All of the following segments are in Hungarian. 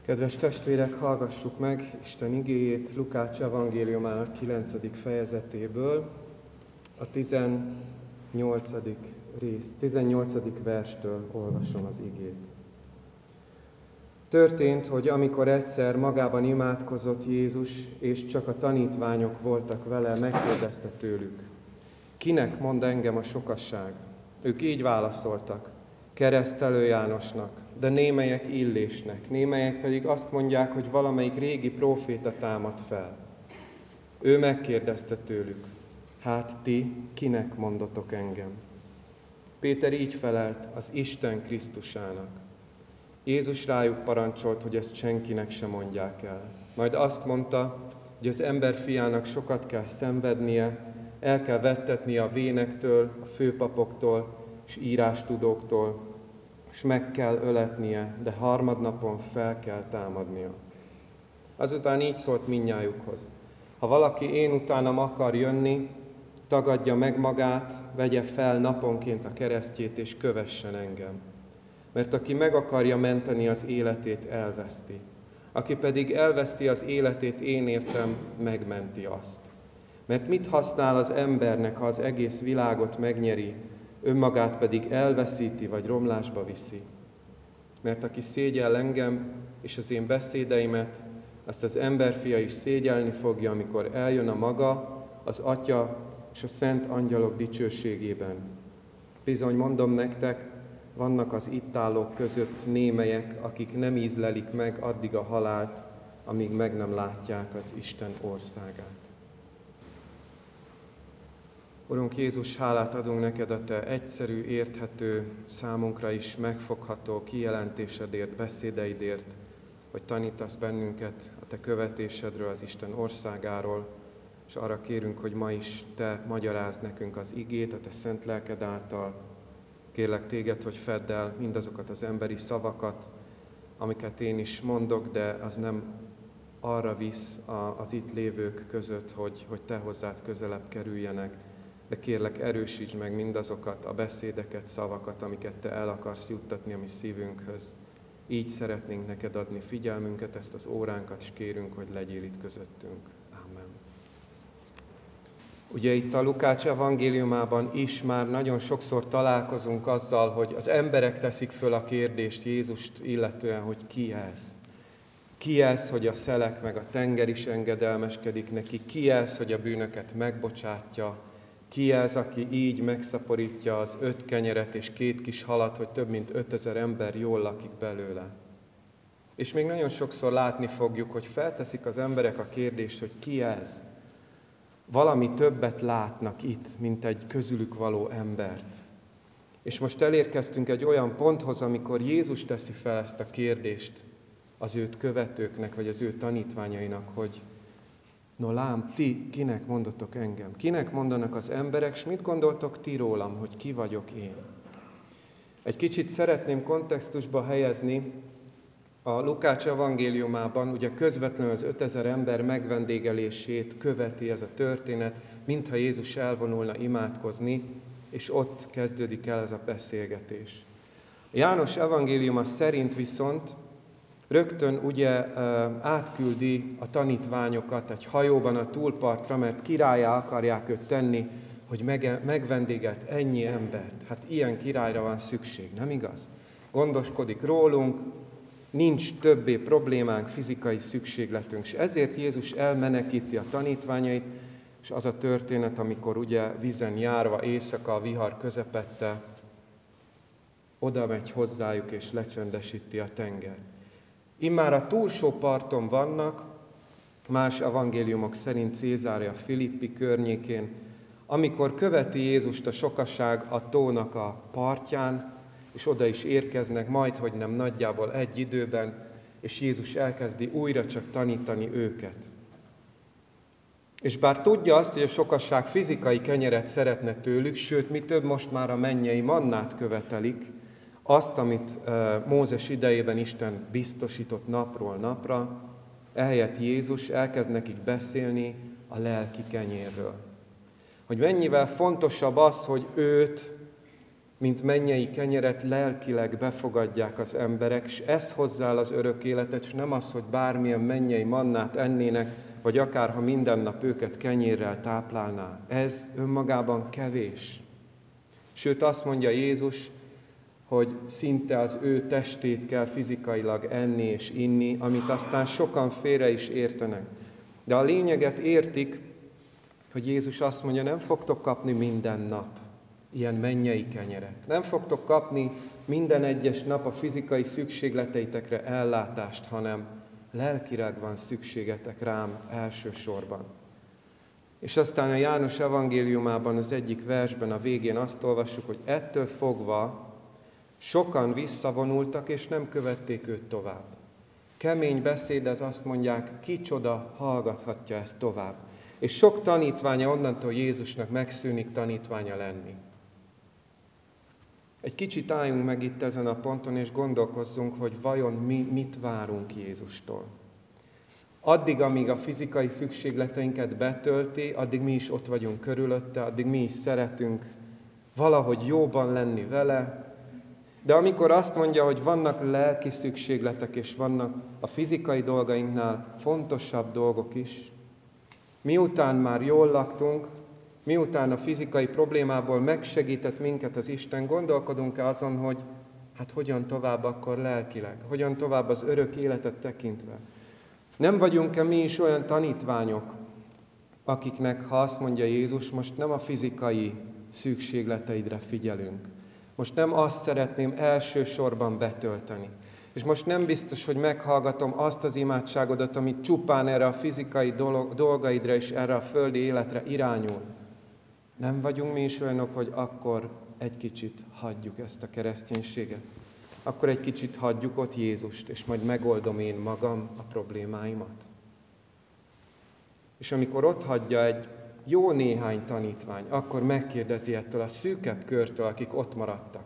Kedves testvérek, hallgassuk meg Isten igéjét Lukács evangéliumának 9. fejezetéből, a 18. verstől olvasom az igét. Történt, hogy amikor egyszer magában imádkozott Jézus, és csak a tanítványok voltak vele, megkérdezte tőlük: kinek mond engem a sokasság? Ők így válaszoltak: Keresztelő Jánosnak, de némelyek Illésnek, némelyek pedig azt mondják, hogy valamelyik régi próféta támad fel. Ő megkérdezte tőlük: hát ti kinek mondotok engem? Péter így felelt: az Isten Krisztusának. Jézus rájuk parancsolt, hogy ezt senkinek sem mondják el. Majd azt mondta, hogy az emberfiának sokat kell szenvednie, el kell vettetnie a vénektől, a főpapoktól és írástudóktól, és meg kell öletnie, de harmadnapon fel kell támadnia. Azután így szólt mindnyájukhoz: ha valaki én utánam akar jönni, tagadja meg magát, vegye fel naponként a keresztjét, és kövessen engem. Mert aki meg akarja menteni az életét, elveszti. Aki pedig elveszti az életét, én értem, megmenti azt. Mert mit használ az embernek, ha az egész világot megnyeri, önmagát pedig elveszíti, vagy romlásba viszi? Mert aki szégyell engem és az én beszédeimet, azt az emberfia is szégyelni fogja, amikor eljön a maga, az Atya és a szent angyalok dicsőségében. Bizony mondom nektek, vannak az itt állók között némelyek, akik nem ízlelik meg addig a halált, amíg meg nem látják az Isten országát. Urunk Jézus, hálát adunk neked a te egyszerű, érthető, számunkra is megfogható kijelentésedért, beszédeidért, hogy tanítasz bennünket a te követésedről, az Isten országáról, és arra kérünk, hogy ma is te magyarázd nekünk az igét a te szent lelked által. Kérlek téged, hogy fedd el mindazokat az emberi szavakat, amiket én is mondok, de az nem arra visz az itt lévők között, hogy te hozzád közelebb kerüljenek. De kérlek, erősítsd meg mindazokat a beszédeket, szavakat, amiket te el akarsz juttatni a mi szívünkhöz. Így szeretnénk neked adni figyelmünket, ezt az óránkat, és kérünk, hogy legyél itt közöttünk. Amen. Ugye itt a Lukács evangéliumában is már nagyon sokszor találkozunk azzal, hogy az emberek teszik föl a kérdést Jézust illetően, hogy ki ez? Ki ez, hogy a szelek meg a tenger is engedelmeskedik neki? Ki ez, hogy a bűnöket megbocsátja? Ki ez, aki így megszaporítja az 5 kenyeret és 2 kis halat, hogy több mint 5000 ember jól lakik belőle? És még nagyon sokszor látni fogjuk, hogy felteszik az emberek a kérdést, hogy ki ez? Valami többet látnak itt, mint egy közülük való embert. És most elérkeztünk egy olyan ponthoz, amikor Jézus teszi fel ezt a kérdést az őt követőknek, vagy az ő tanítványainak, hogy no lám, ti kinek mondotok engem? Kinek mondanak az emberek, és mit gondoltok ti rólam, hogy ki vagyok én? Egy kicsit szeretném kontextusba helyezni, a Lukács evangéliumában ugye közvetlenül az 5000 ember megvendégelését követi ez a történet, mintha Jézus elvonulna imádkozni, és ott kezdődik el ez a beszélgetés. János evangéliuma szerint viszont rögtön ugye átküldi a tanítványokat egy hajóban a túlpartra, mert királlyá akarják őt tenni, hogy megvendégelt ennyi embert. Hát ilyen királyra van szükség, nem igaz? Gondoskodik rólunk, nincs többé problémánk, fizikai szükségletünk. És ezért Jézus elmenekíti a tanítványait, és az a történet, amikor ugye vízen járva éjszaka a vihar közepette, oda megy hozzájuk és lecsendesíti a tenger. Immár a túlsó parton vannak, más evangéliumok szerint Cézárea Filippi környékén, amikor követi Jézust a sokaság a tónak a partján, és oda is érkeznek, majdhogy nem nagyjából egy időben, és Jézus elkezdi újra csak tanítani őket. És bár tudja azt, hogy a sokaság fizikai kenyeret szeretne tőlük, sőt, mi több, most már a mennyei mannát követelik, azt, amit Mózes idejében Isten biztosított napról napra, ehelyett Jézus elkezd nekik beszélni a lelki kenyérről. Hogy mennyivel fontosabb az, hogy őt mint mennyei kenyeret lelkileg befogadják az emberek, és ez hozzá az örök életet, és nem az, hogy bármilyen mennyei mannát ennének, vagy akár ha minden nap őket kenyérrel táplálná. Ez önmagában kevés. Sőt, azt mondja Jézus, hogy szinte az ő testét kell fizikailag enni és inni, amit aztán sokan félre is értenek. De a lényeget értik, hogy Jézus azt mondja, nem fogtok kapni minden nap ilyen mennyei kenyeret. Nem fogtok kapni minden egyes nap a fizikai szükségleteitekre ellátást, hanem lelkileg van szükségetek rám elsősorban. És aztán a János evangéliumában az egyik versben a végén azt olvassuk, hogy ettől fogva sokan visszavonultak, és nem követték őt tovább. Kemény beszéd, ez azt mondják, kicsoda hallgathatja ezt tovább. És sok tanítványa onnantól Jézusnak megszűnik tanítványa lenni. Egy kicsit álljunk meg itt ezen a ponton, és gondolkozzunk, hogy vajon mi mit várunk Jézustól. Addig, amíg a fizikai szükségleteinket betölti, addig mi is ott vagyunk körülötte, addig mi is szeretünk valahogy jóban lenni vele, de amikor azt mondja, hogy vannak lelki szükségletek, és vannak a fizikai dolgainknál fontosabb dolgok is, miután már jól laktunk, miután a fizikai problémából megsegített minket az Isten, gondolkodunk-e azon, hogy hát hogyan tovább akkor lelkileg, hogyan tovább az örök életet tekintve. Nem vagyunk-e mi is olyan tanítványok, akiknek, ha azt mondja Jézus, most nem a fizikai szükségleteidre figyelünk, most nem azt szeretném elsősorban betölteni. És most nem biztos, hogy meghallgatom azt az imádságodat, amit csupán erre a fizikai dolgaidra és erre a földi életre irányul. Nem vagyunk mi is olyanok, hogy akkor egy kicsit hagyjuk ezt a kereszténységet. Akkor egy kicsit hagyjuk ott Jézust, és majd megoldom én magam a problémáimat. És amikor ott hagyja egy jó néhány tanítvány, akkor megkérdezi ettől a szűkebb körtől, akik ott maradtak.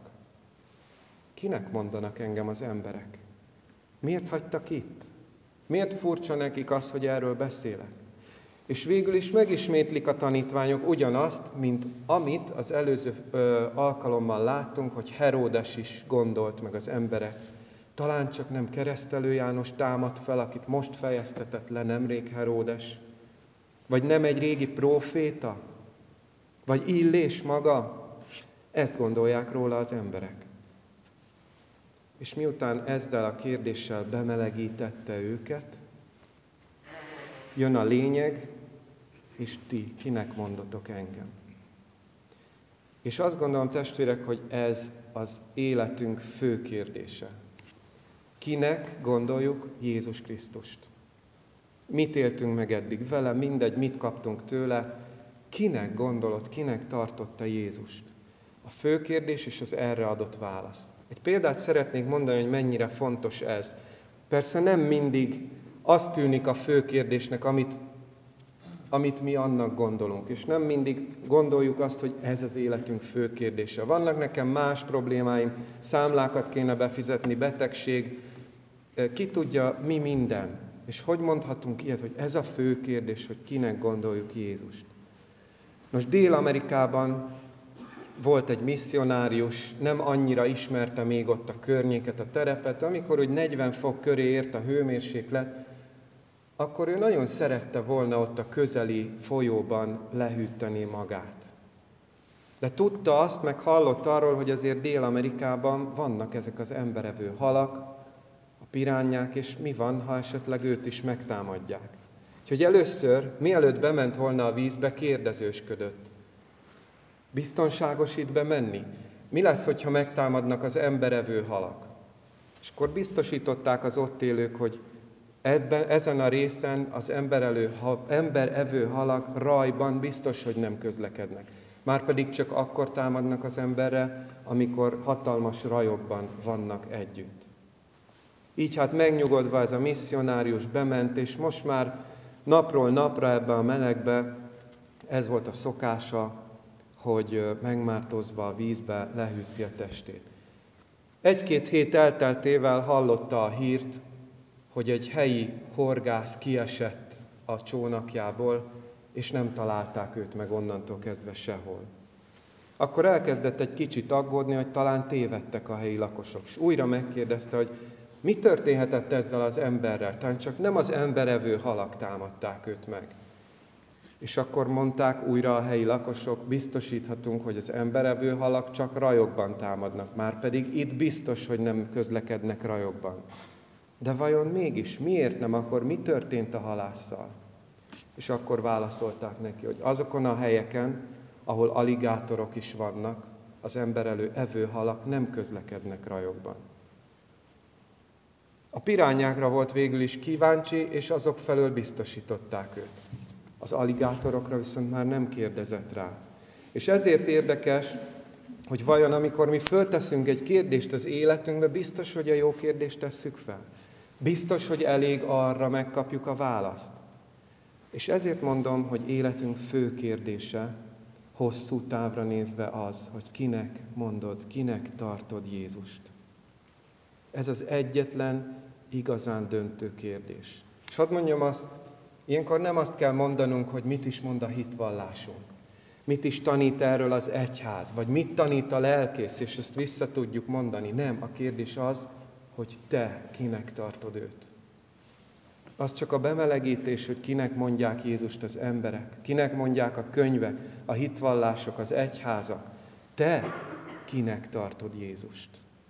Kinek mondanak engem az emberek? Miért hagytak itt? Miért furcsa nekik az, hogy erről beszélek? És végül is megismétlik a tanítványok ugyanazt, mint amit az előző alkalommal láttunk, hogy Heródes is gondolt meg az emberek. Talán csak nem Keresztelő János támadt fel, akit most fejeztetett le nemrég Heródes, vagy nem egy régi próféta, vagy Illés maga. Ezt gondolják róla az emberek. És miután ezzel a kérdéssel bemelegítette őket, jön a lényeg, és ti kinek mondotok engem? És azt gondolom, testvérek, hogy ez az életünk fő kérdése. Kinek gondoljuk Jézus Krisztust? Mit éltünk meg eddig vele, mindegy, mit kaptunk tőle, kinek gondolod, kinek tartotta Jézust? A fő kérdés és az erre adott válasz. Egy példát szeretnék mondani, hogy mennyire fontos ez. Persze nem mindig az tűnik a fő kérdésnek, amit mi annak gondolunk, és nem mindig gondoljuk azt, hogy ez az életünk fő kérdése. Vannak nekem más problémáim, számlákat kéne befizetni, betegség, ki tudja, mi minden. És hogy mondhatunk ilyet, hogy ez a fő kérdés, hogy kinek gondoljuk Jézust? Most Dél-Amerikában volt egy misszionárius, nem annyira ismerte még ott a környéket, a terepet, amikor úgy 40 fok köré ért a hőmérséklet, akkor ő nagyon szerette volna ott a közeli folyóban lehűteni magát. De tudta azt, meg hallott arról, hogy azért Dél-Amerikában vannak ezek az emberevő halak, a pirányák, és mi van, ha esetleg őt is megtámadják. Úgyhogy először, mielőtt bement volna a vízbe, kérdezősködött. Biztonságos itt bemenni? Mi lesz, hogyha megtámadnak az emberevő halak? És akkor biztosították az ott élők, hogy ezen a részen az emberevő halak rajban biztos, hogy nem közlekednek. Márpedig csak akkor támadnak az emberre, amikor hatalmas rajokban vannak együtt. Így hát megnyugodva ez a misszionárius bement, és most már napról napra ebbe a melegbe ez volt a szokása, hogy megmártózva a vízbe lehűti a testét. 1-2 hét elteltével hallotta a hírt, hogy egy helyi horgász kiesett a csónakjából, és nem találták őt meg onnantól kezdve sehol. akkor elkezdett egy kicsit aggódni, hogy talán tévedtek a helyi lakosok. És újra megkérdezte, hogy mi történhetett ezzel az emberrel? Talán csak nem az emberevő halak támadták őt meg. És akkor mondták újra a helyi lakosok, biztosíthatunk, hogy az emberevő halak csak rajokban támadnak, márpedig itt biztos, hogy nem közlekednek rajokban. De vajon mégis, miért nem? Akkor mi történt a halásszal? És akkor válaszolták neki, hogy azokon a helyeken, ahol aligátorok is vannak, az emberevő halak nem közlekednek rajokban. A pirányákra volt végül is kíváncsi, és azok felől biztosították őt. Az aligátorokra viszont már nem kérdezett rá. És ezért érdekes, hogy vajon amikor mi fölteszünk egy kérdést az életünkbe, biztos, hogy a jó kérdést tesszük fel. Biztos, hogy elég arra megkapjuk a választ. És ezért mondom, hogy életünk fő kérdése, hosszú távra nézve az, hogy kinek mondod, kinek tartod Jézust. Ez az egyetlen igazán döntő kérdés. És hadd mondjam azt, ilyenkor nem azt kell mondanunk, hogy mit is mond a hitvallásunk, mit is tanít erről az egyház, vagy mit tanít a lelkész, és ezt vissza tudjuk mondani. Nem, a kérdés az, hogy te kinek tartod őt. Az csak a bemelegítés, hogy kinek mondják Jézust az emberek, kinek mondják a könyvek, a hitvallások, az egyházak. Te kinek tartod Jézust?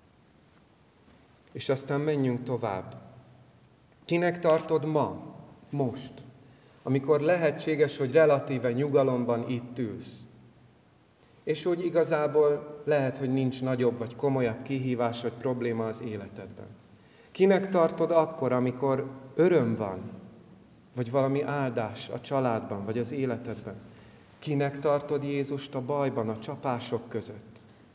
És aztán menjünk tovább. Kinek tartod ma, most, amikor lehetséges, hogy relatíve nyugalomban itt ülsz? És úgy igazából lehet, hogy nincs nagyobb vagy komolyabb kihívás vagy probléma az életedben. Kinek tartod akkor, amikor öröm van, vagy valami áldás a családban, vagy az életedben? Kinek tartod Jézust a bajban, a csapások között?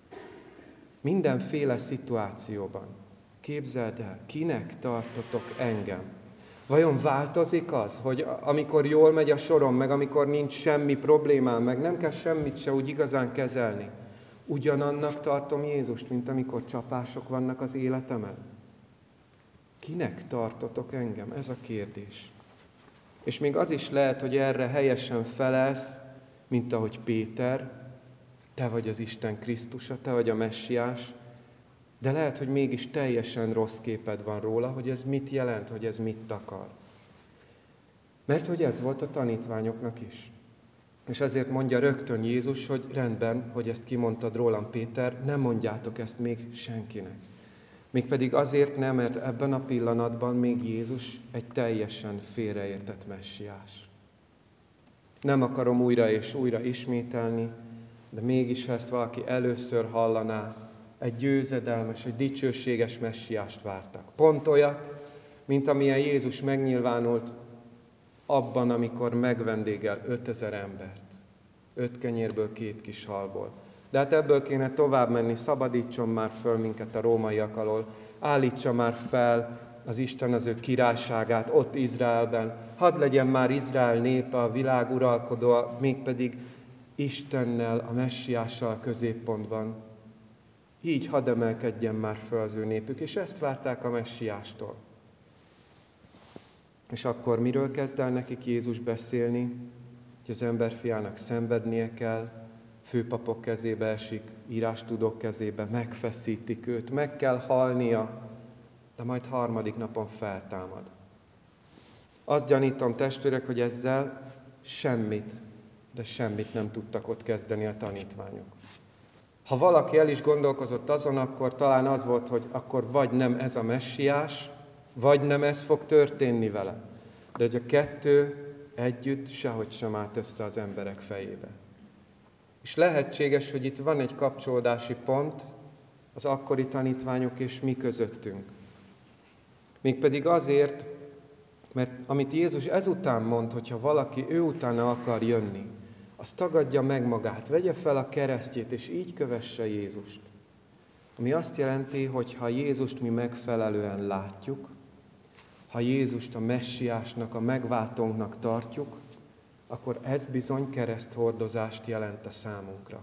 Mindenféle szituációban. Képzeld el, kinek tartotok engem? Vajon változik az, hogy amikor jól megy a sorom, meg amikor nincs semmi problémám, meg nem kell semmit se úgy igazán kezelni, ugyanannak tartom Jézust, mint amikor csapások vannak az életemen? Kinek tartotok engem? Ez a kérdés. És még az is lehet, hogy erre helyesen felelsz, mint ahogy Péter, te vagy az Isten Krisztusa, te vagy a Messiás, de lehet, hogy mégis teljesen rossz képed van róla, hogy ez mit jelent, hogy ez mit akar. Mert hogy ez volt a tanítványoknak is. És ezért mondja rögtön Jézus, hogy rendben, hogy ezt kimondtad rólam, Péter, nem mondjátok ezt még senkinek. Mégpedig azért nem, mert ebben a pillanatban még Jézus egy teljesen félreértett messiás. Nem akarom újra és újra ismételni, de mégis, ha ezt valaki először hallaná, egy győzedelmes, egy dicsőséges messiást vártak. Pont olyat, mint amilyen Jézus megnyilvánult abban, amikor megvendégel 5000 embert. 5 kenyérből 2 kis halból. De hát ebből kéne tovább menni, szabadítson már föl minket a rómaiak alól, állítsa már fel az Isten az ő királyságát ott Izraelben, hadd legyen már Izrael népe, a világ uralkodó, mégpedig Istennel, a messiással a középpontban. Így hadd emelkedjen már föl az ő népük, és ezt várták a messiástól. És akkor miről kezd el nekik Jézus beszélni? Hogy az emberfiának szenvednie kell, főpapok kezébe esik, írástudók kezébe, megfeszítik őt, meg kell halnia, de majd 3. napon feltámad. Azt gyanítom, testvérek, hogy ezzel semmit, de semmit nem tudtak ott kezdeni a tanítványok. Ha valaki el is gondolkozott azon, akkor talán az volt, hogy akkor vagy nem ez a messiás, vagy nem ez fog történni vele. De hogy a kettő együtt sehogy sem állt össze az emberek fejébe. És lehetséges, hogy itt van egy kapcsolódási pont az akkori tanítványok és mi közöttünk. Mégpedig azért, mert amit Jézus ezután mond, hogyha valaki ő utána akar jönni, az tagadja meg magát, vegye fel a keresztjét, és így kövesse Jézust. Ami azt jelenti, hogy ha Jézust mi megfelelően látjuk, ha Jézust a messiásnak, a megváltónknak tartjuk, akkor ez bizony kereszthordozást jelent a számunkra.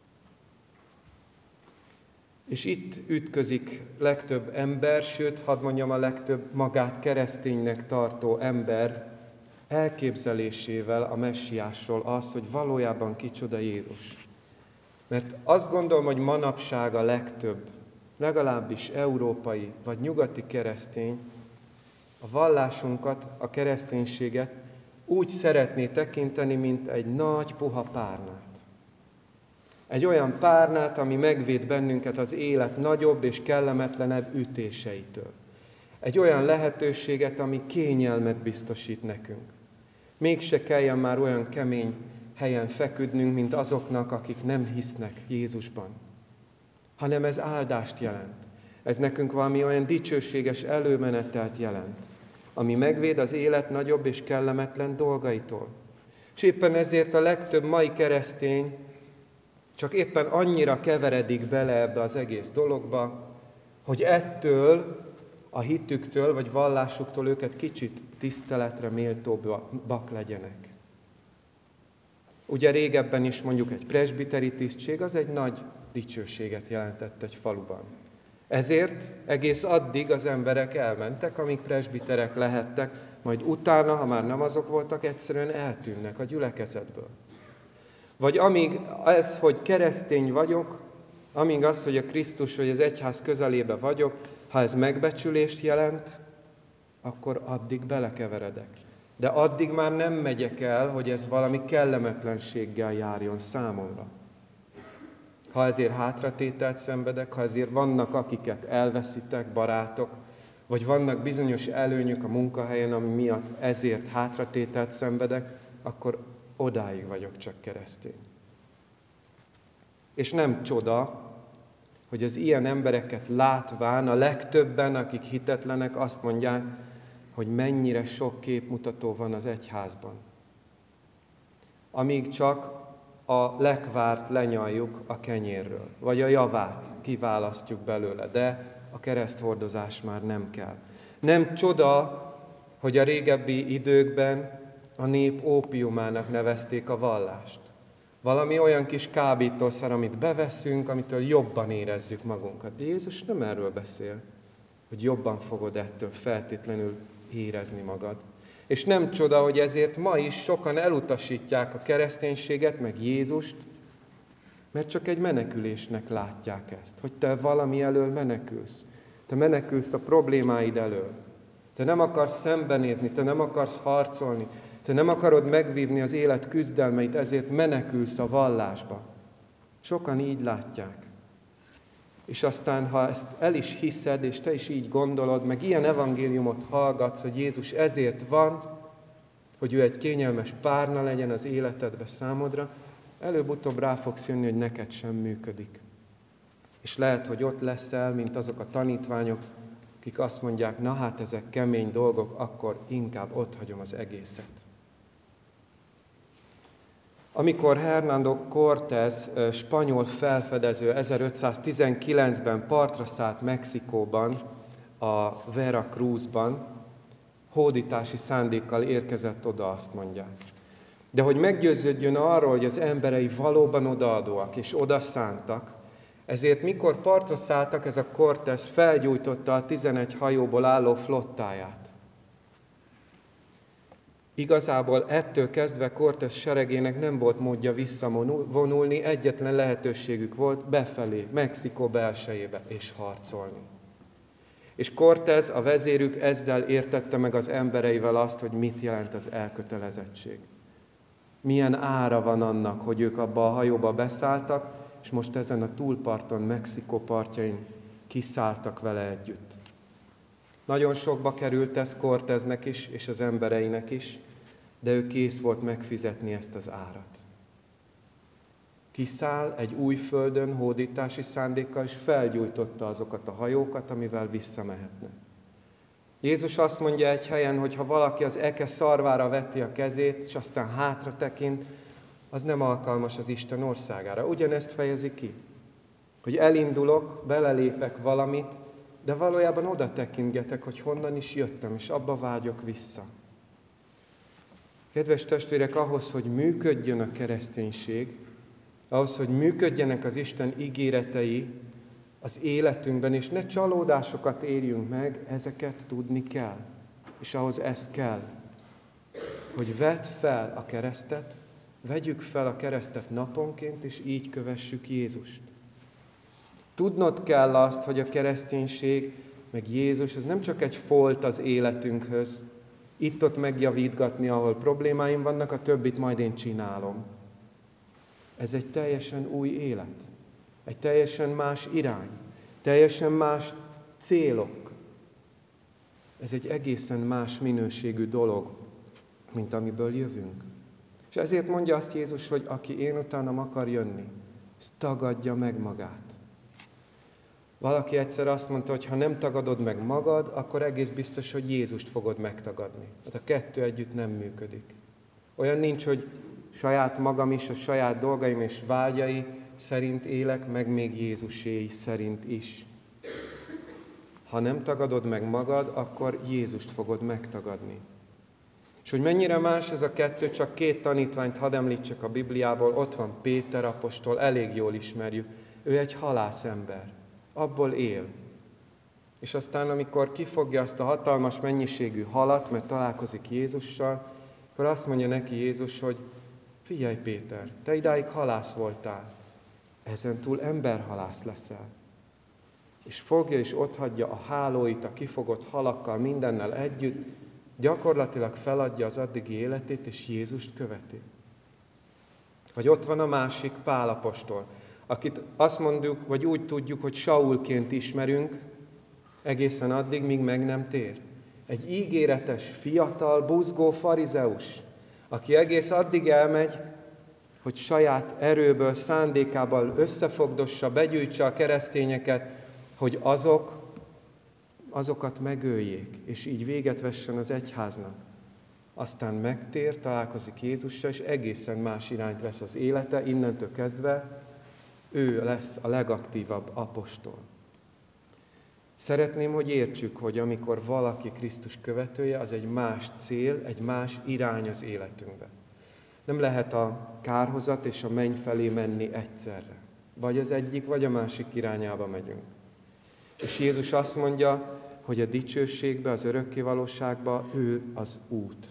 És itt ütközik legtöbb ember, sőt, hadd mondjam, a legtöbb magát kereszténynek tartó ember elképzelésével a messiásról az, hogy valójában kicsoda Jézus. Mert azt gondolom, hogy manapság a legtöbb, legalábbis európai vagy nyugati keresztény a vallásunkat, a kereszténységet úgy szeretné tekinteni, mint egy nagy, puha párnát. Egy olyan párnát, ami megvéd bennünket az élet nagyobb és kellemetlenebb ütéseitől. Egy olyan lehetőséget, ami kényelmet biztosít nekünk. Mégse kelljen már olyan kemény helyen feküdnünk, mint azoknak, akik nem hisznek Jézusban. Hanem ez áldást jelent. Ez nekünk valami olyan dicsőséges előmenetelt jelent, ami megvéd az élet nagyobb és kellemetlen dolgaitól. És éppen ezért a legtöbb mai keresztény csak éppen annyira keveredik bele ebbe az egész dologba, hogy ettől, a hitüktől vagy vallásuktól őket kicsit tiszteletre méltóbbak legyenek. Ugye régebben is mondjuk egy presbiteri tisztség, az egy nagy dicsőséget jelentett egy faluban. Ezért egész addig az emberek elmentek, amíg presbiterek lehettek, majd utána, ha már nem azok voltak, egyszerűen eltűnnek a gyülekezetből. Vagy amíg ez, hogy keresztény vagyok, amíg az, hogy a Krisztus vagy az egyház közelébe vagyok, ha ez megbecsülést jelent, akkor addig belekeveredek. De addig már nem megyek el, hogy ez valami kellemetlenséggel járjon számomra. Ha ezért hátratételt szenvedek, ha ezért vannak, akiket elveszítek, barátok, vagy vannak bizonyos előnyök a munkahelyen, ami miatt ezért hátratételt szenvedek, akkor odáig vagyok csak keresztény. És nem csoda, hogy az ilyen embereket látván a legtöbben, akik hitetlenek, azt mondják, hogy mennyire sok képmutató van az egyházban. Amíg csak a lekvárt lenyaljuk a kenyérről, vagy a javát kiválasztjuk belőle, de a kereszthordozás már nem kell. Nem csoda, hogy a régebbi időkben a nép ópiumának nevezték a vallást. Valami olyan kis kábítószer, amit beveszünk, amitől jobban érezzük magunkat. De Jézus nem erről beszél, hogy jobban fogod ettől feltétlenül érezni magad. És nem csoda, hogy ezért ma is sokan elutasítják a kereszténységet, meg Jézust, mert csak egy menekülésnek látják ezt, hogy te valami elől menekülsz. Te menekülsz a problémáid elől. Te nem akarsz szembenézni, te nem akarsz harcolni, te nem akarod megvívni az élet küzdelmeit, ezért menekülsz a vallásba. Sokan így látják. És aztán, ha ezt el is hiszed, és te is így gondolod, meg ilyen evangéliumot hallgatsz, hogy Jézus ezért van, hogy ő egy kényelmes párna legyen az életedbe számodra, előbb-utóbb rá fogsz jönni, hogy neked sem működik. És lehet, hogy ott leszel, mint azok a tanítványok, akik azt mondják, na hát ezek kemény dolgok, akkor inkább otthagyom az egészet. Amikor Hernando Cortés, spanyol felfedező 1519-ben partra szállt Mexikóban, a Veracruzban, hódítási szándékkal érkezett oda, azt mondják. De hogy meggyőződjön arról, hogy az emberei valóban odaadóak és odaszántak, ezért mikor partra szálltak, ez a Cortés felgyújtotta a 11 hajóból álló flottáját. Igazából ettől kezdve Cortés seregének nem volt módja visszavonulni, egyetlen lehetőségük volt befelé, Mexikó belsejébe és harcolni. És Cortés, a vezérük, ezzel értette meg az embereivel azt, hogy mit jelent az elkötelezettség. Milyen ára van annak, hogy ők abba a hajóba beszálltak, és most ezen a túlparton, Mexikó partjain kiszálltak vele együtt. Nagyon sokba került ez Cortésnek is, és az embereinek is, de ő kész volt megfizetni ezt az árat. Kiszáll egy új földön hódítási szándékkal, és felgyújtotta azokat a hajókat, amivel visszamehetne. Jézus azt mondja egy helyen, hogy ha valaki az eke szarvára veti a kezét, és aztán hátra tekint, az nem alkalmas az Isten országára. Ugyanezt fejezi ki, hogy elindulok, belelépek valamit, de valójában oda tekintgetek, hogy honnan is jöttem, és abba vágyok vissza. Kedves testvérek, ahhoz, hogy működjön a kereszténység, ahhoz, hogy működjenek az Isten ígéretei az életünkben, és ne csalódásokat érjünk meg, ezeket tudni kell. És ahhoz ez kell, hogy vedd fel a keresztet, Vegyük fel a keresztet naponként, és így kövessük Jézust. Tudnod kell azt, hogy a kereszténység, meg Jézus, ez nem csak egy folt az életünkhöz, itt-ott megjavítgatni, ahol problémáim vannak, a többit majd én csinálom. Ez egy teljesen új élet, egy teljesen más irány, teljesen más célok. Ez egy egészen más minőségű dolog, mint amiből jövünk. És ezért mondja azt Jézus, hogy aki én utánam akar jönni, az tagadja meg magát. Valaki egyszer azt mondta, hogy ha nem tagadod meg magad, akkor egész biztos, hogy Jézust fogod megtagadni. Hát a kettő együtt nem működik. Olyan nincs, hogy saját magam is, a saját dolgaim és vágyai szerint élek, meg még Jézuséi szerint is. Ha nem tagadod meg magad, akkor Jézust fogod megtagadni. És hogy mennyire más ez a kettő, csak 2 tanítványt hadd említsek a Bibliából, ott van Péter apostol, elég jól ismerjük. Ő egy halászember, abból él. És aztán, amikor kifogja azt a hatalmas mennyiségű halat, mert találkozik Jézussal, akkor azt mondja neki Jézus, hogy figyelj Péter, te idáig halász voltál, ezentúl emberhalász leszel. És fogja és otthagyja a hálóit a kifogott halakkal mindennel együtt, gyakorlatilag feladja az addigi életét, és Jézust követi. Vagy ott van a másik, Pál apostol, akit azt mondjuk, vagy úgy tudjuk, hogy Saulként ismerünk, egészen addig, míg meg nem tér. Egy ígéretes, fiatal, buzgó farizeus, aki egész addig elmegy, hogy saját erőből, szándékával összefogdossa, begyűjtse a keresztényeket, hogy azokat megöljék, és így véget vessen az egyháznak. Aztán megtér, találkozik Jézussal, és egészen más irányt vesz az élete, innentől kezdve ő lesz a legaktívabb apostol. Szeretném, hogy értsük, hogy amikor valaki Krisztus követője, az egy más cél, egy más irány az életünkben. Nem lehet a kárhozat és a menny felé menni egyszerre. Vagy az egyik, vagy a másik irányába megyünk. És Jézus azt mondja, hogy a dicsőségbe, az örökkévalóságba ő az út.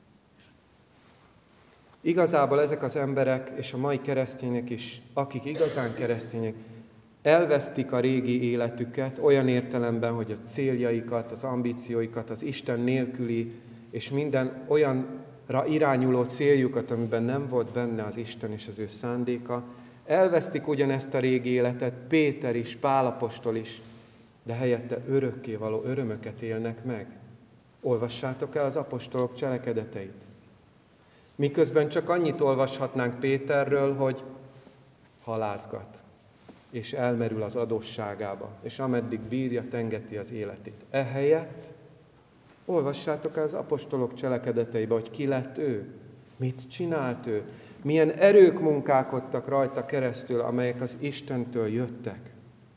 Igazából ezek az emberek, és a mai keresztények is, akik igazán keresztények, elvesztik a régi életüket olyan értelemben, hogy a céljaikat, az ambícióikat, az Isten nélküli és minden olyanra irányuló céljukat, amiben nem volt benne az Isten és az ő szándéka, elvesztik ugyanezt a régi életet, Péter is, Pál apostol is, de helyette örökkévaló örömöket élnek meg. Olvassátok el az apostolok cselekedeteit. Miközben csak annyit olvashatnánk Péterről, hogy halászgat, és elmerül az adósságába, és ameddig bírja, tengeti az életét. Ehelyett olvassátok el az apostolok cselekedeteibe, hogy ki lett ő, mit csinált ő, milyen erők munkálkodtak rajta keresztül, amelyek az Istentől jöttek.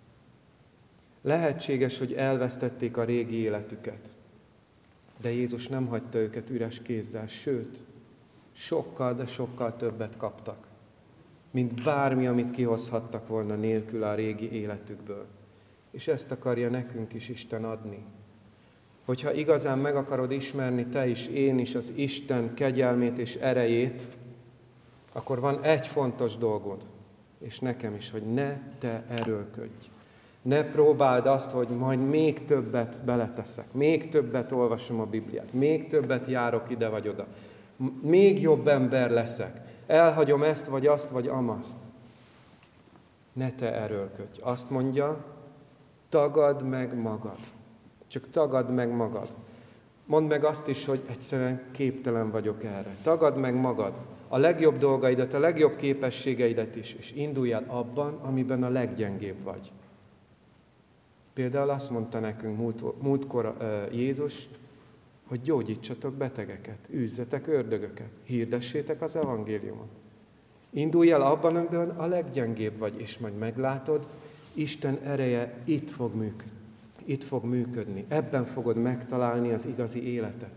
Lehetséges, hogy elvesztették a régi életüket, de Jézus nem hagyta őket üres kézzel, sőt, sokkal, de sokkal többet kaptak, mint bármi, amit kihozhattak volna nélkül a régi életükből. És ezt akarja nekünk is Isten adni. Hogyha igazán meg akarod ismerni te is, én is az Isten kegyelmét és erejét, akkor van egy fontos dolgod, és nekem is, hogy ne te erőlködj. Ne próbáld azt, hogy majd még többet beleteszek, még többet olvasom a Bibliát, még többet járok ide vagy oda, még jobb ember leszek, elhagyom ezt vagy azt vagy amaszt. Ne te erőlködj. Azt mondja, tagadd meg magad. Csak tagadd meg magad. Mondd meg azt is, hogy egyszerűen képtelen vagyok erre. Tagadd meg magad. A legjobb dolgaidat, a legjobb képességeidet is, és indulj el abban, amiben a leggyengébb vagy. Például azt mondta nekünk múltkor Jézus, hogy gyógyítsatok betegeket, űzzetek ördögöket, hirdessétek az evangéliumot. Indulj el abban, amiben a leggyengébb vagy, és majd meglátod, Isten ereje itt fog működni. Ebben fogod megtalálni az igazi életet.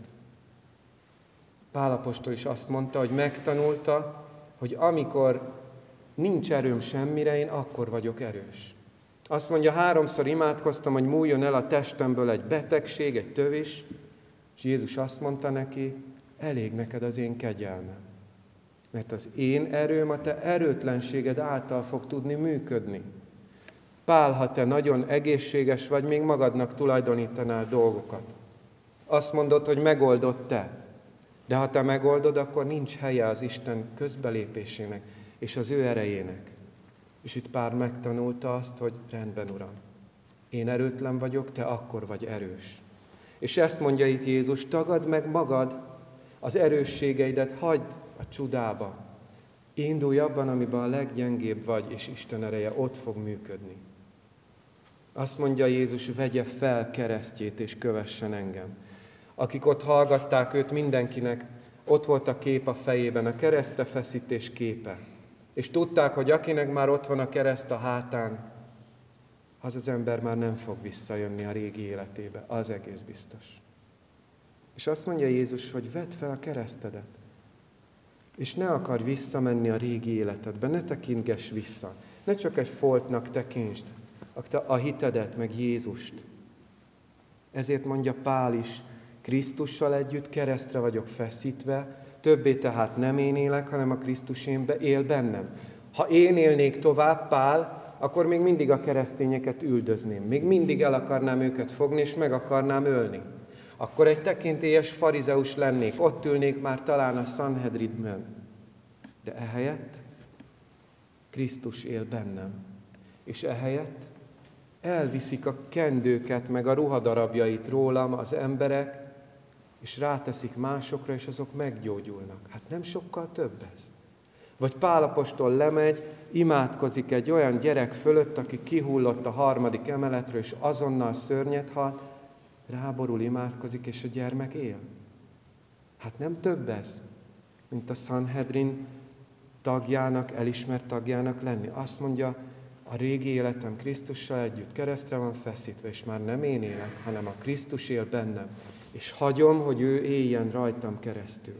Pál apostol is azt mondta, hogy megtanulta, hogy amikor nincs erőm semmire, én akkor vagyok erős. Azt mondja, 3-szor imádkoztam, hogy múljon el a testemből egy betegség, egy tövés, és Jézus azt mondta neki, elég neked az én kegyelmem. Mert az én erőm a te erőtlenséged által fog tudni működni. Pál, ha te nagyon egészséges vagy, még magadnak tulajdonítanál dolgokat. Azt mondod, hogy megoldod te. De ha te megoldod, akkor nincs helye az Isten közbelépésének és az ő erejének. És itt Pál megtanulta azt, hogy rendben, Uram, én erőtlen vagyok, te akkor vagy erős. És ezt mondja itt Jézus, tagadd meg magad, az erősségeidet hagyd a csudába. Indulj abban, amiben a leggyengébb vagy, és Isten ereje ott fog működni. Azt mondja Jézus, vegye fel keresztjét, és kövessen engem. Akik ott hallgatták őt, mindenkinek ott volt a kép a fejében, a keresztre feszítés képe. És tudták, hogy akinek már ott van a kereszt a hátán, az ember már nem fog visszajönni a régi életébe, az egész biztos. És azt mondja Jézus, hogy vedd fel a keresztedet, és ne akarj visszamenni a régi életedbe, ne tekintgess vissza, ne csak egy foltnak tekintsd a hitedet, meg Jézust. Ezért mondja Pál is, Krisztussal együtt keresztre vagyok feszítve, többé tehát nem én élek, hanem a Krisztus él bennem. Ha én élnék tovább, Pál, akkor még mindig a keresztényeket üldözném. Még mindig el akarnám őket fogni, és meg akarnám ölni. Akkor egy tekintélyes farizeus lennék, ott ülnék már talán a Sanhedrinben. De ehelyett Krisztus él bennem. És ehelyett elviszik a kendőket, meg a ruhadarabjait rólam az emberek, és ráteszik másokra, és azok meggyógyulnak. Hát nem sokkal több ez. Vagy Pál apostol lemegy, imádkozik egy olyan gyerek fölött, aki kihullott a 3. emeletről, és azonnal szörnyet halt, ráborul, imádkozik, és a gyermek él. Hát nem több ez, mint a Sanhedrin tagjának, elismert tagjának lenni. Azt mondja, a régi életem Krisztussal együtt keresztre van feszítve, és már nem én élek, hanem a Krisztus él bennem, és hagyom, hogy ő éljen rajtam keresztül.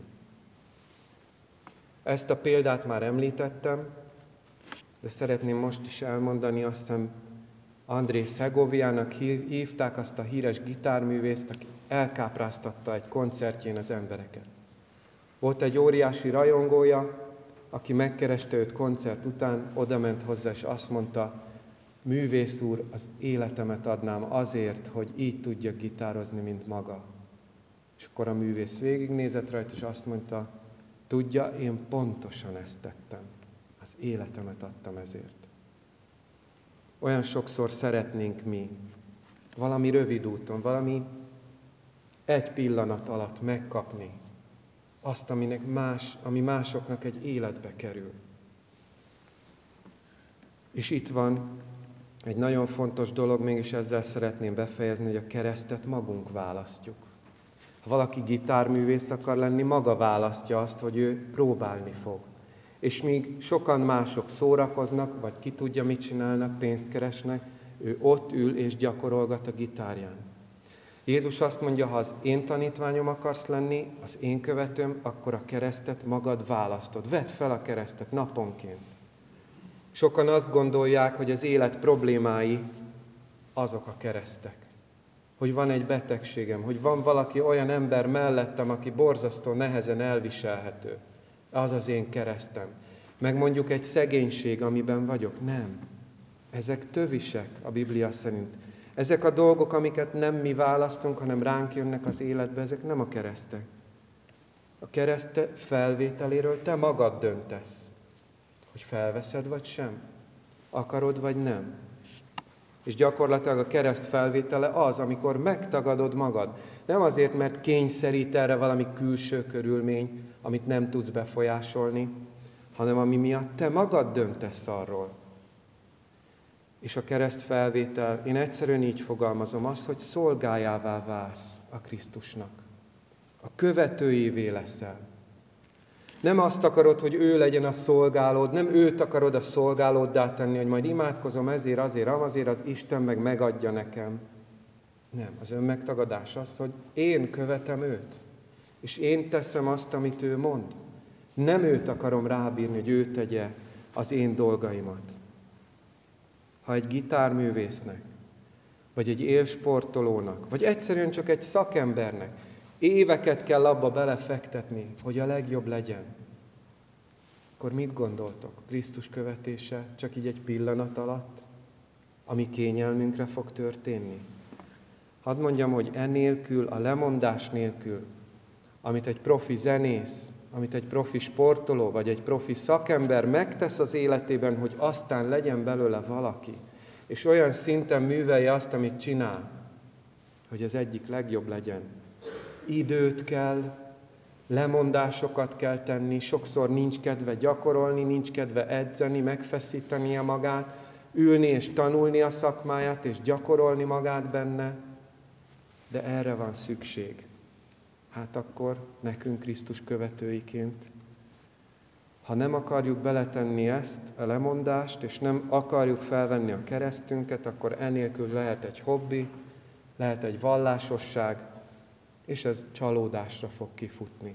Ezt a példát már említettem, de szeretném most is elmondani, azt hiszem André Segoviának hívták azt a híres gitárművészt, aki elkápráztatta egy koncertjén az embereket. Volt egy óriási rajongója, aki megkereste őt koncert után, odament hozzá, és azt mondta, művész úr, az életemet adnám azért, hogy így tudjak gitározni, mint maga. És akkor a művész végignézett rajta, és azt mondta, tudja, én pontosan ezt tettem. Az életemet adtam ezért. Olyan sokszor szeretnénk mi valami rövid úton, valami egy pillanat alatt megkapni azt, ami másoknak egy életbe kerül. És itt van egy nagyon fontos dolog, mégis ezzel szeretném befejezni, hogy a keresztet magunk választjuk. Ha valaki gitárművész akar lenni, maga választja azt, hogy ő próbálni fog. És míg sokan mások szórakoznak, vagy ki tudja, mit csinálnak, pénzt keresnek, ő ott ül és gyakorolgat a gitárján. Jézus azt mondja, ha az én tanítványom akarsz lenni, az én követőm, akkor a keresztet magad választod. Vedd fel a keresztet naponként. Sokan azt gondolják, hogy az élet problémái azok a keresztek. Hogy van egy betegségem, hogy van valaki olyan ember mellettem, aki borzasztó nehezen elviselhető. Az az én keresztem. Meg mondjuk egy szegénység, amiben vagyok. Nem. Ezek tövisek a Biblia szerint. Ezek a dolgok, amiket nem mi választunk, hanem ránk jönnek az életbe, ezek nem a keresztek. A kereszt felvételéről te magad döntesz, hogy felveszed vagy sem, akarod vagy nem. És gyakorlatilag a kereszt felvétele az, amikor megtagadod magad. Nem azért, mert kényszerít erre valami külső körülmény, amit nem tudsz befolyásolni, hanem ami miatt te magad döntesz arról. És a kereszt felvétel, én egyszerűen így fogalmazom, az, hogy szolgájává válsz a Krisztusnak. A követőjévé leszel. Nem azt akarod, hogy ő legyen a szolgálód, nem őt akarod a szolgálóddá tenni, hogy majd imádkozom ezért, azért, az Isten meg megadja nekem. Nem, az önmegtagadás az, hogy én követem őt, és én teszem azt, amit ő mond. Nem őt akarom rábírni, hogy ő tegye az én dolgaimat. Ha egy gitárművésznek, vagy egy élsportolónak, vagy egyszerűen csak egy szakembernek éveket kell abba belefektetni, hogy a legjobb legyen, akkor mit gondoltok? Krisztus követése csak így egy pillanat alatt, ami kényelmünkre fog történni? Hadd mondjam, hogy enélkül, a lemondás nélkül, amit egy profi zenész, amit egy profi sportoló, vagy egy profi szakember megtesz az életében, hogy aztán legyen belőle valaki, és olyan szinten művelje azt, amit csinál, hogy az egyik legjobb legyen. Időt kell, lemondásokat kell tenni, sokszor nincs kedve gyakorolni, nincs kedve edzeni, megfeszítenie magát, ülni és tanulni a szakmáját, és gyakorolni magát benne, de erre van szükség. Hát akkor nekünk Krisztus követőiként, ha nem akarjuk beletenni ezt, a lemondást, és nem akarjuk felvenni a keresztünket, akkor enélkül lehet egy hobbi, lehet egy vallásosság, és ez csalódásra fog kifutni.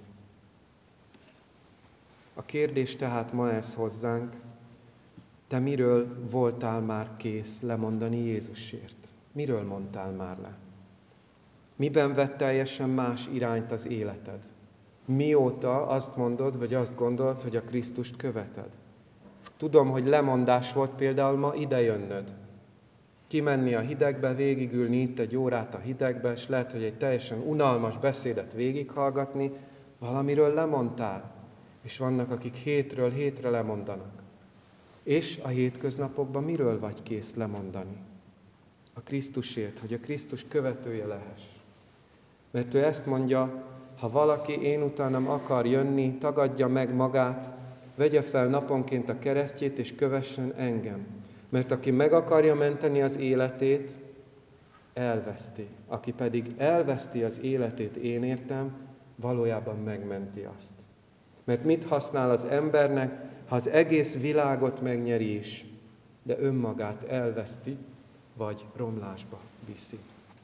A kérdés tehát ma ez hozzánk, te miről voltál már kész lemondani Jézusért? Miről mondtál már le? Miben vett teljesen más irányt az életed? Mióta azt mondod, vagy azt gondolod, hogy a Krisztust követed? Tudom, hogy lemondás volt például ma idejönnöd. Kimenni a hidegbe, végigülni itt egy órát a hidegbe, és lehet, hogy egy teljesen unalmas beszédet végighallgatni, valamiről lemondtál. És vannak, akik hétről hétre lemondanak. És a hétköznapokban miről vagy kész lemondani? A Krisztusért, hogy a Krisztus követője lehess. Mert ő ezt mondja, ha valaki én utánam akar jönni, tagadja meg magát, vegye fel naponként a keresztjét, és kövessen engem. Mert aki meg akarja menteni az életét, elveszti. Aki pedig elveszti az életét én értem, valójában megmenti azt. Mert mit használ az embernek, ha az egész világot megnyeri is, de önmagát elveszti, vagy romlásba viszi.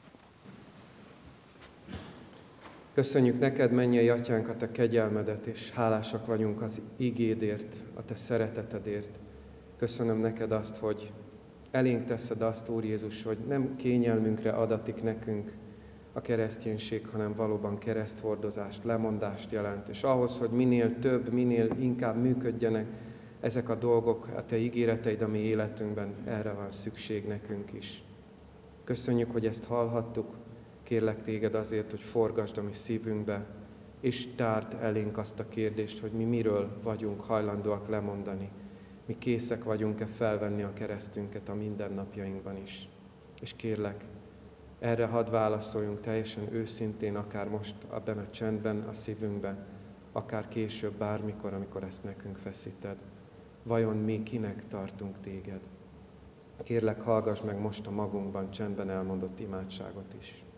Köszönjük neked, mennyei atyánk, a te kegyelmedet, és hálásak vagyunk az igédért, a te szeretetedért. Köszönöm neked azt, hogy elénk teszed azt, Úr Jézus, hogy nem kényelmünkre adatik nekünk a kereszténység, hanem valóban kereszthordozást, lemondást jelent. És ahhoz, hogy minél több, minél inkább működjenek ezek a dolgok, a te ígéreteid a mi életünkben, erre van szükség nekünk is. Köszönjük, hogy ezt hallhattuk. Kérlek téged azért, hogy forgasd a mi szívünkbe, és tárd elénk azt a kérdést, hogy mi miről vagyunk hajlandóak lemondani. Mi készek vagyunk-e felvenni a keresztünket a mindennapjainkban is. És kérlek, erre hadd válaszoljunk teljesen őszintén, akár most abban a csendben, a szívünkben, akár később, bármikor, amikor ezt nekünk feszíted. Vajon mi kinek tartunk téged? Kérlek, hallgass meg most a magunkban csendben elmondott imádságot is.